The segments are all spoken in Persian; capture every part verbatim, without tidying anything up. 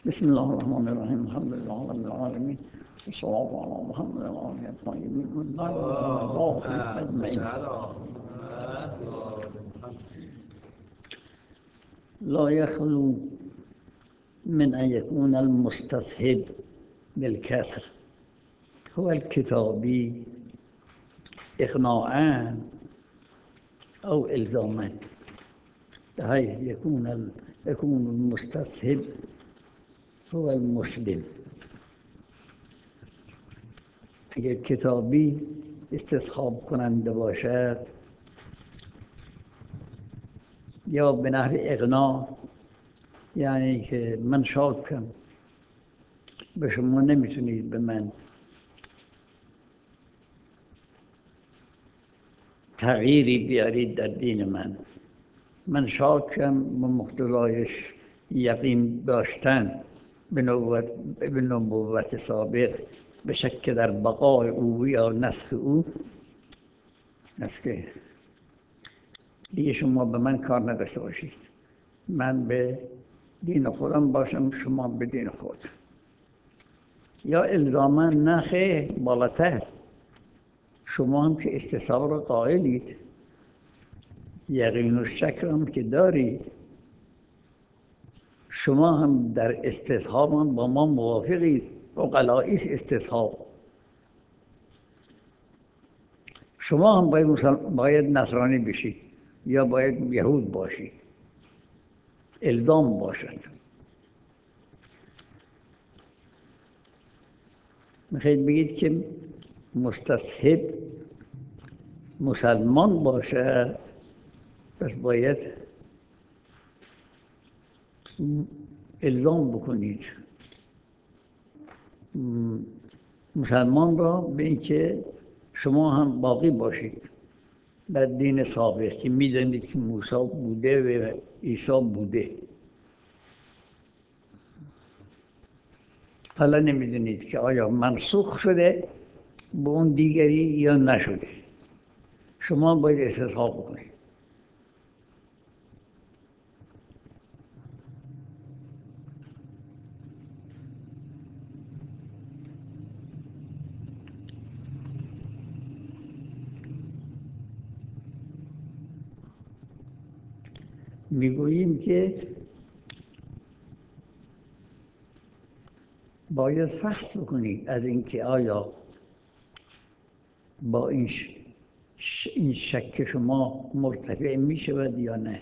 بسم الله الرحمن الرحیم الحمد لله رب العالمین والصلاة علی محمد و آله الطاهرین والله اجمعین. لا يخلو من أن يكون المستصحب بالكسر هو الكتابي إقناعا أو إلزاما، بحيث يكون يكون المستصحب هو المسلم. اگر کتابی استصحاب کننده باشد یا به نحو اقناع، یعنی که من شاکم به شما نمیتونید به من تغییری بیارید در دین من، من شاکم به مقتضایش یقین داشتن به نبوت به نبوت سابق، به شک در بقای او یا نسخ او است که دیگه شما به من کار نداشته باشید، من به دین خودم باشم، شما به دین خود. یا الزاما نخه بالاتر، شما هم که استصحاب را قائلید، یقین و شک هم که دارید، شما هم در استصحاب هم با ما موافقید. عقلایی است استصحاب. شما هم باید, باید نصرانی بشید یا باید یهود باشید، الزام باشد. میخواید بگید که مستصحب مسلمان باشد، پس باید الزام بکنید مسلمان را به اینکه شما هم باقی باشید در دین سابق که میدانید که موسی بوده و عیسی بوده. حالا نمیدونید که آیا منسوخ شده به اون دیگری یا نشده، شما باید استصحاب بکنید. میگوییم که باید فحص بکنید از اینکه آیا با این ش... این شک شما مرتفع می شود یا نه.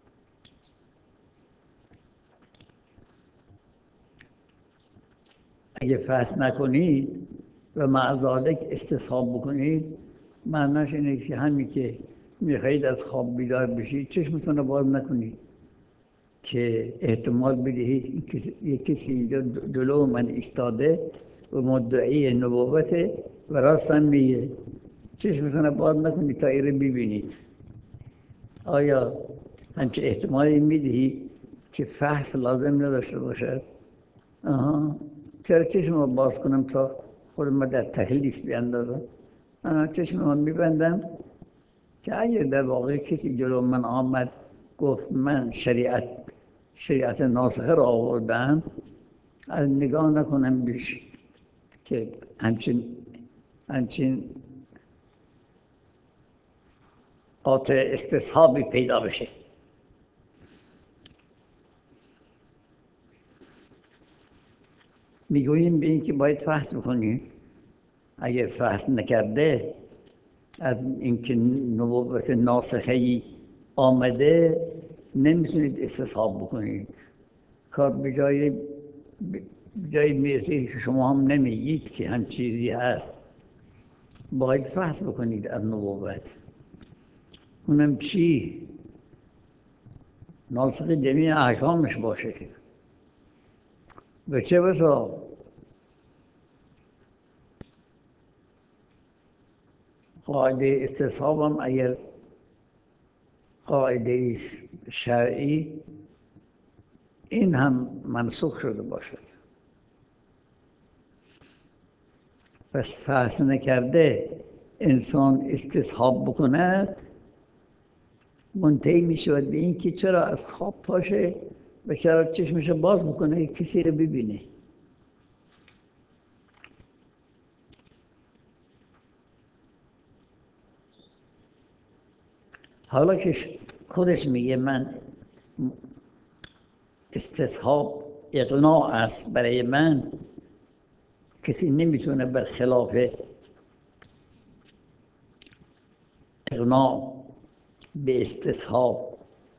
اگه فحص نکنید و مع ذالک استصحاب بکنید، معناش اینه که همین که میخواهید از خواب بیدار بشید چشمتون رو باز نکنید که احتمال بدهید یک کسی اینجا جلو من ایستاده و مدعی نبوته و راستن میگه. چشمتون رو باز نکنید تا این رو ببینید. آیا همچه احتمالی میدهید که فحص لازم نداشته باشد؟ آها، چرا چشم رو باز کنم تا خودم در تکلیف بیاندازم؟ آها، چشم رو میبندم که اگر در واقع کسی جلو من آمد گفت من شریعت شریعت ناسخه را آوردم، از نگاه نکنم بیش که همچین همچین قاطع استصحابی پیدا بشه. میگوییم به این که باید فحص بکنیم. اگر فحص نکرده از اینکه نبوت ناسخه‌ای آمده نمیتونید استصحاب بکنید. کار به جای جای میرسه که شما هم نمیگید که هم چیزی هست. باید فحص بکنید از نبوت. اونم چی؟ ناسخ جمیع احکامش باشه. به چه بسا قاعده استصحاب هم اگر قاعده شرعی این هم منسوخ شده باشد، پس فحص نکرده انسان استصحاب بکنه، منتهی می شود به این که چرا از خواب پاشه بیچاره چشمش باز بکنه کسی رو ببینه. حالا که خودش میگه من استصحاب اقناع است برای من، کسی نمیتونه برخلاف اقناع به استصحاب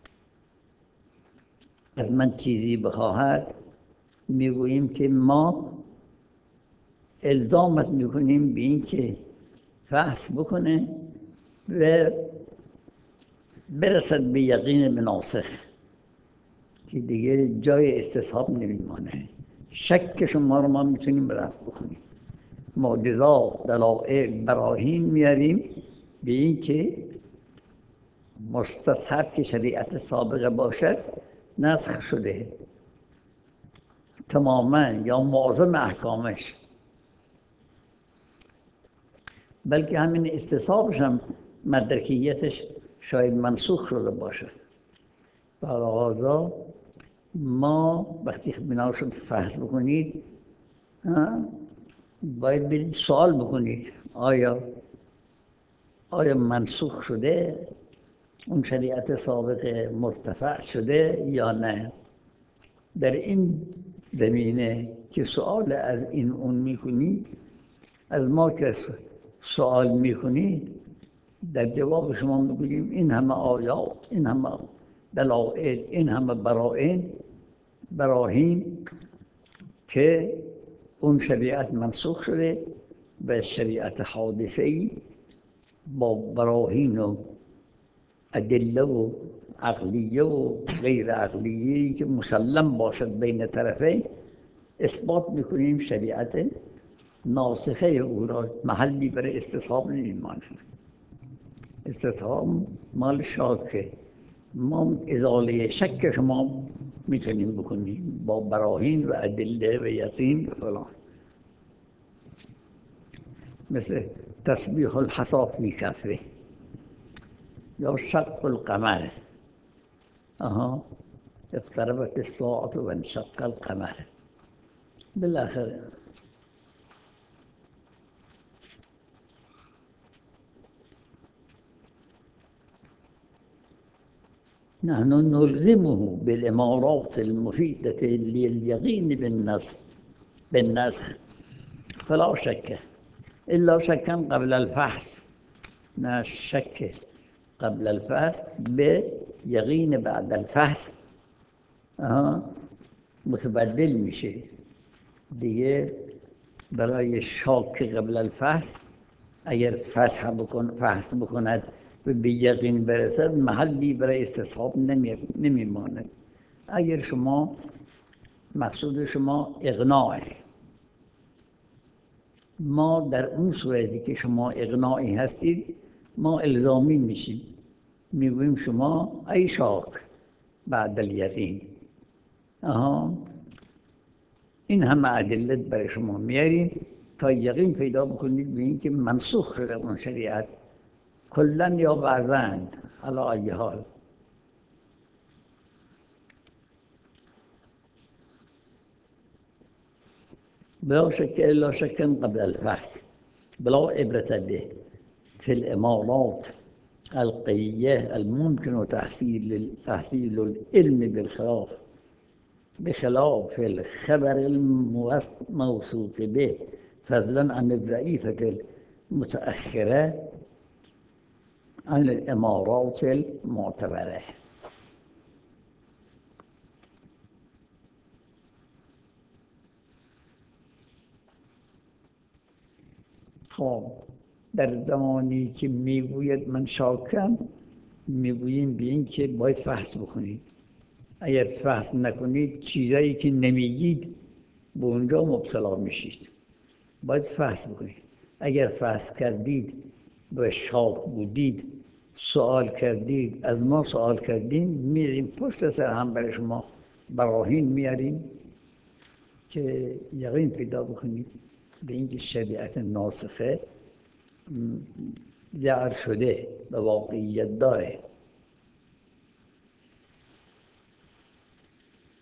از من چیزی بخواهد، میگوییم که ما الزامت میکنیم به این که فحص بکنه و برسد به یقین مناسخ که دیگه جای استصحاب نمیمانه. شک شما رو ما میتونیم رفع بکنیم. معجزات، دلائل، براهین میاریم به این که مستصحب که شریعت سابقه باشد نسخ شده تماما یا معظم احکامش، بلکه همین استصحابش هم مدرکیتش شاید منسوخ شده باشه. برای ما وقتی بنا شد فحص بکنید باید برید سوال بکنید آیا آیا منسوخ شده، اون شریعت سابق مرتفع شده یا نه. در این زمینه که سوال از این اون میکنید، از ما که سوال میکنید در جواب شما میگوییم این همه آیات، این همه دلائل، این همه براهین براهین که اون شریعت منسوخ شده و شریعت حادثه‌ای با براهین و ادله و عقلیه و غیر عقلیه‌ای که مسلم باشد بین طرفین اثبات میکنیم شریعت ناسخه او را محلی برای استصحاب نمیماند. استصحاب مال شاکه، ما ازاله شک شما میتونیم بکنیم با براهین و ادله و یقین و فلان، مثل تسبیح الحصا فی کفه یا شق القمر. آها اقتربت الساعة و انشق القمر. بالاخره نحن نلزمه بالإمارات المفيدة لليقين بالنسخ بالنسخ فلا شك إلا شكا قبل الفحص، نه شك قبل الفحص بيقين بعد الفحص آه. متبدل میشه دیگه. برای شاک قبل الفحص اگر فحص بکن فحص بکند و به یقین برسد محلی برای استصحاب نمیماند. اگر شما مقصود شما اقناعه، ما در اون صورتی که شما اقناعی هستید ما الزامی میشیم، میگوییم شما ای شاک بعد الیقین، آها این همه ادلت برای شما میاریم تا یقین پیدا بکنید به این که منسوخ شده اون شریعت کلا یا بعضاً علی ای حال. بلا شك الا شكا قبل الفحص بلا عبرة به في الإمارات القوية الممكن تحصيل تحصيل العلم بالخلاف بخلاف الخبر الموثوق به فضلا عن الضعيفة المتأخرة عن الإمارات المعتبرة. خب در زمانی که میگوید من شاکم میگوییم به این که باید فحص بکنید. اگر فحص نکنید چیزایی که نمیگید به اونجا مبتلا میشید. باید فحص بکنید. اگر فحص کردید و شاک بودید، سوال کردید، از ما سوال کردین، میریم پشت سر هم برای شما براهین میاریم که یقین پیدا بکنید به اینکه شریعت ناسخه جعل شده و واقعیت داره.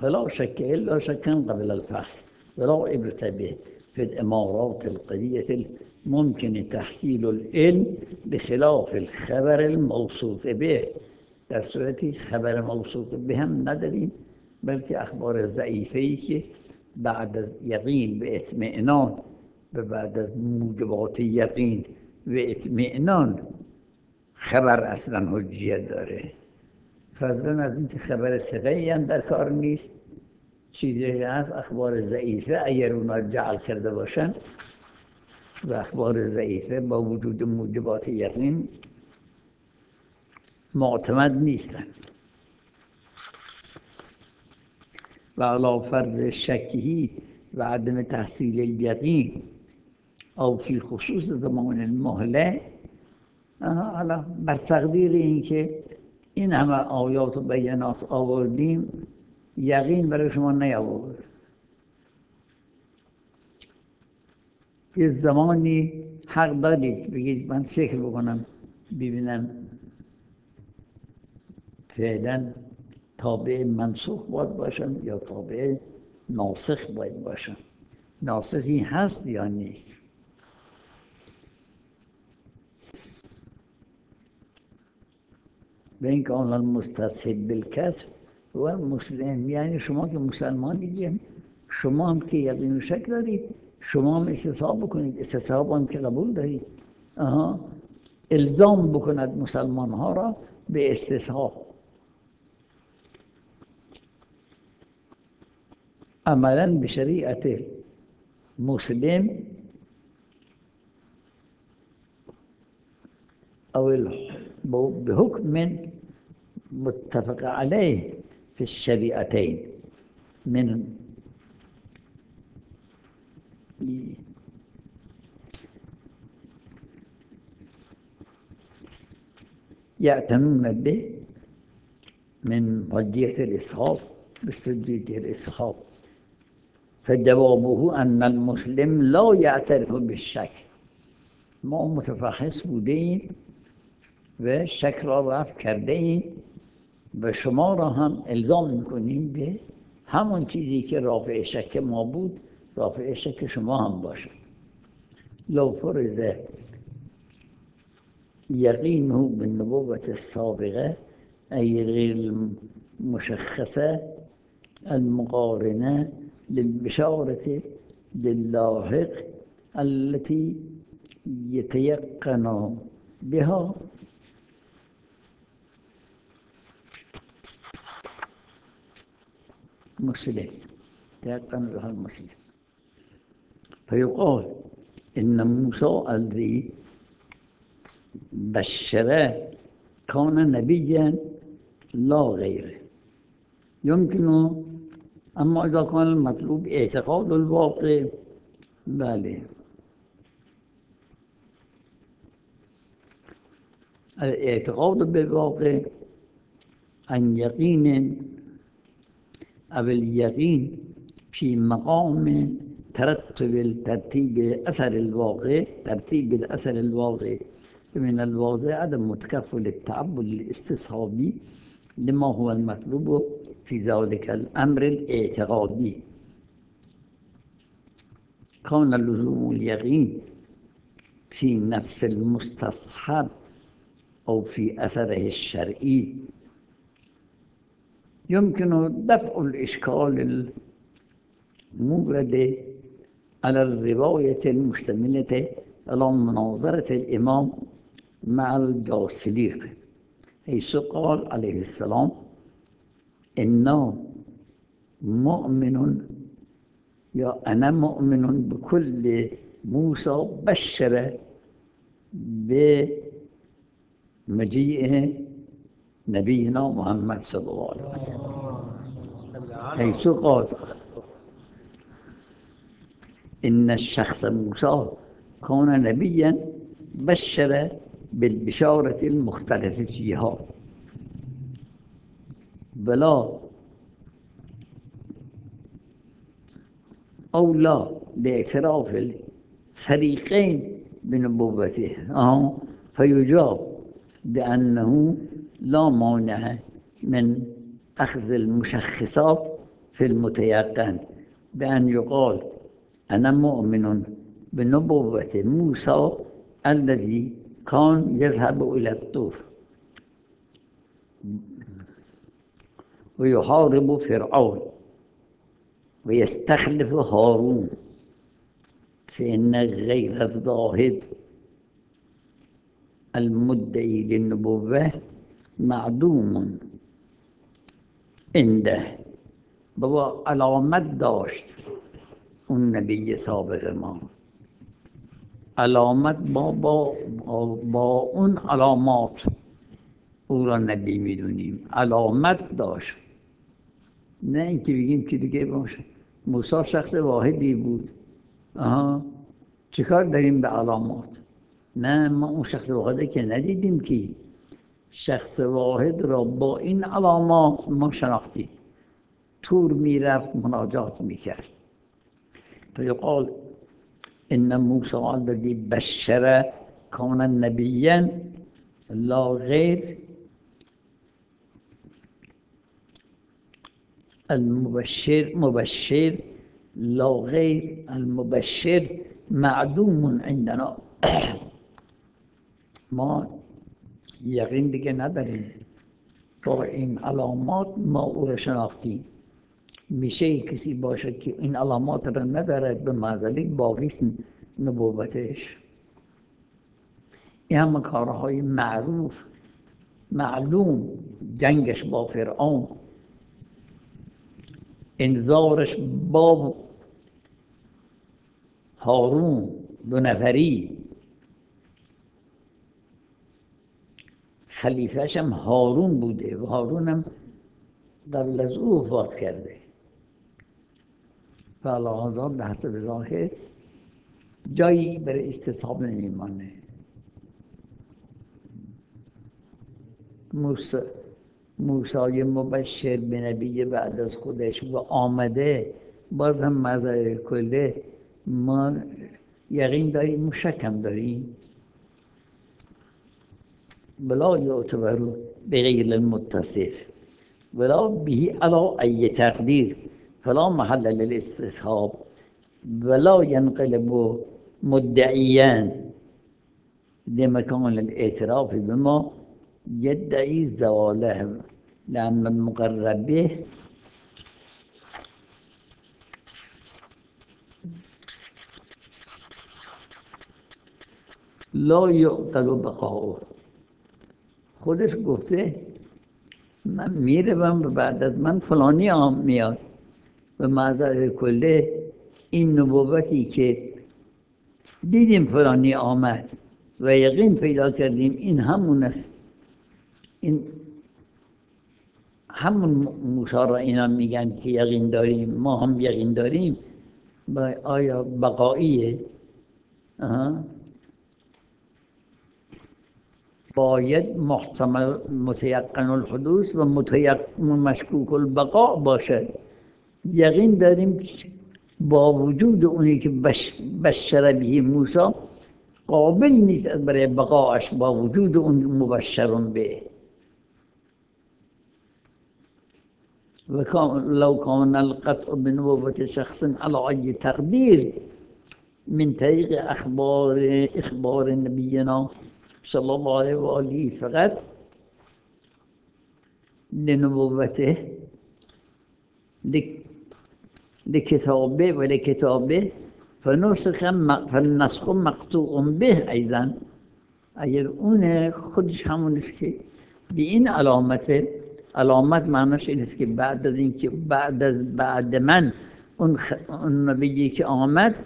فلا شك إلا شكا قبل الفحص ولا عبرة به في الإمارات القوية ممكن تحصيل العلم بخلاف الخبر الموثوق به. در صورتی خبر موثوق به هم نداریم، بلکه اخبار ضعیفه‌ای که بعد از یقین و اطمئنان و بعد از موجبات یقین و اطمئنان خبر اصلا حجیت داره. فضلا از اینکه خبر ثقه‌ای هم در کار نیست، چیزی از اخبار ضعیفه اگر اونا جعل کرده باشن و اخبار ضعیفه با وجود موجبات یقین معتمد نیستن. و علی فرض شکی و عدم تحصیل الیقین او فی خصوص زمان المهله، حالا بر تقدیر این که این همه آیات و بیانات آوردیم یقین برای شما نیاورد، یه زمانی حق دارید بگید من فکر بکنم ببینم فعلا تابع منسوخ باید باشم یا تابع ناسخ باید باشم، ناسخی هست یا نیست. به این که آن المستصحب بالکسر و مسلم، یعنی شما که مسلمانید شما هم که یقین و شک دارید، شما هم استصحاب بکنید، استصحاب هم که قبول دارید. آها. الزام بکند مسلمان ها را به استصحاب. عملا به شریعت مسلم او به حکم متفق علیه في الشریعتین من يعتنون به من حجية الإسحاق باستدلال الإسحاق، فجوابه أن المسلم لا يعترف بالشك. ما متفحص بودیم و شک را رفع کرده ایم و شما را هم الزام میکنیم به همون چیزی که رافع شک ما بود رافع شک شما هم باشد. لو فرض يقينه بالنبوة السابقة أي غير المشخصة المقارنة للبشارة للاحق التي يتيقن بها مسلم، يتيقن بها المسلم. فيقال إن موسى الذي بشره كان نبيا لا غيره. يمكن أما إذا كان المطلوب اعتقاد الواقع بله، الاعتقاد بالواقع عن يقين أو اليقين في مقام ترتب الترتيب أثر الواقع، ترتيب الأثر الواقع من الواضح عدم متكفل التعبد الاستصحابي لما هو المطلوب في ذلك الأمر الاعتقادي. كان لزوم اليقين في نفس المستصحب أو في أثره الشرعي يمكن دفع الإشكال المورد على الرواية المشتملة على مناظرة الإمام مع الجاصليق، حيث قال عليه السلام إنه مؤمن يا أنا مؤمن بكل موسى بشر بمجيء نبينا محمد صلى الله عليه وسلم، حيث قال إن الشخص موسى كان نبيا بشر بالبشارة المختلفة فيها بلا أو لا لاعتراف الفريقين بنبوته. آه. فيجاب بأنه لا مانع من أخذ المشخصات في المتيقن بأن يقال أنا مؤمن بنبوة موسى الذي كان يذهب إلى الطور ويحارب فرعون ويستخلف هارون، فإن غير الذاهب المدعي للنبوة معدوم عنده. بابا علامت داشت اون نبی سابق ما، علامت با, با, با, با اون علامات او را نبی میدونیم، علامت داشت، نه اینکه بگیم که دیگه باشه موسی شخص واحدی بود، آها چیکار داریم به علامات؟ نه، ما اون شخص واحده که ندیدیم، که شخص واحد را با این علامات ما شناختیم. تور میرفت مناجات میکرد. فیقال ان موسی الذی بشر کان نبیا لا غیر المبشر مبشر لا غیر المبشر معدوم عندنا. ما یقین دیگه نداریم، با این علامات ما او را شناختیم. میشه کسی باشد که این علامات را ندارد، به معزلی باقیست نبوتش. این همه کارهای معروف معلوم، جنگش با فرعون، انذارش با هارون دو نفری، خلیفهش هم هارون بوده و هارون هم قبل از او وفات کرده. و علاوه به حسب ظاهر جایی برای استصحاب نمیمانه. موسی موسی مبشر به نبی بعد از خودش و آمده، باز هم مظاهر کله ما یقین داریم، شکم داریم. ولا یعتبر بغیر المتصف ولا به علی ای تقدیر فلا محل للاستصحاب ولا ينقلب مدعيا لمكان الاعتراف بما يدعي زواله، لأن المقرب به لا يعقل بقاؤه. خودش گفته من میروم و بعد از من فلانی آم میاد. به معذر کله این نبوتی که دیدیم فلانی آمد و یقین پیدا کردیم این همون است، این همون موسی را اینا میگن که یقین داریم، ما هم یقین داریم، با آیا بقاییه؟ آها. باید محتمل متیقن الحدوث و متیقن مشکوک البقاء باشد. یقین داریم با وجود اونی که بش بشر به موسی قابل نیست از برای بقاش، با وجود اون مبشرون به. و لو کان القطع بنبوة شخص على ای تقدیر من طریق اخبار اخبار نبینا صلی الله علیه و آله فقط لنبوته لکتابه و لکتابه فنسخ فالنسخ مقطوع به ایضا. اگر اون خودش همون است که به این علامت، علامت معناش این است که بعد از این که بعد از بعد من اون, خ... اون نبیی که آمد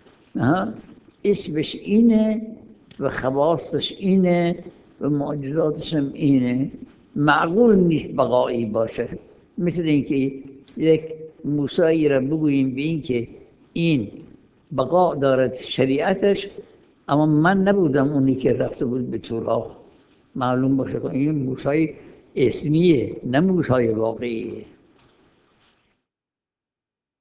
اسمش اینه و خواستش اینه و معجزاتش هم اینه، معقول نیست بقایی باشه. مثل اینکه یک موسی را بگوییم به این که این بقا دارد شریعتش، اما من نبودم اونی که رفته بود به تورا، معلوم باشه که این موسی اسمیه نه موسی واقعیه.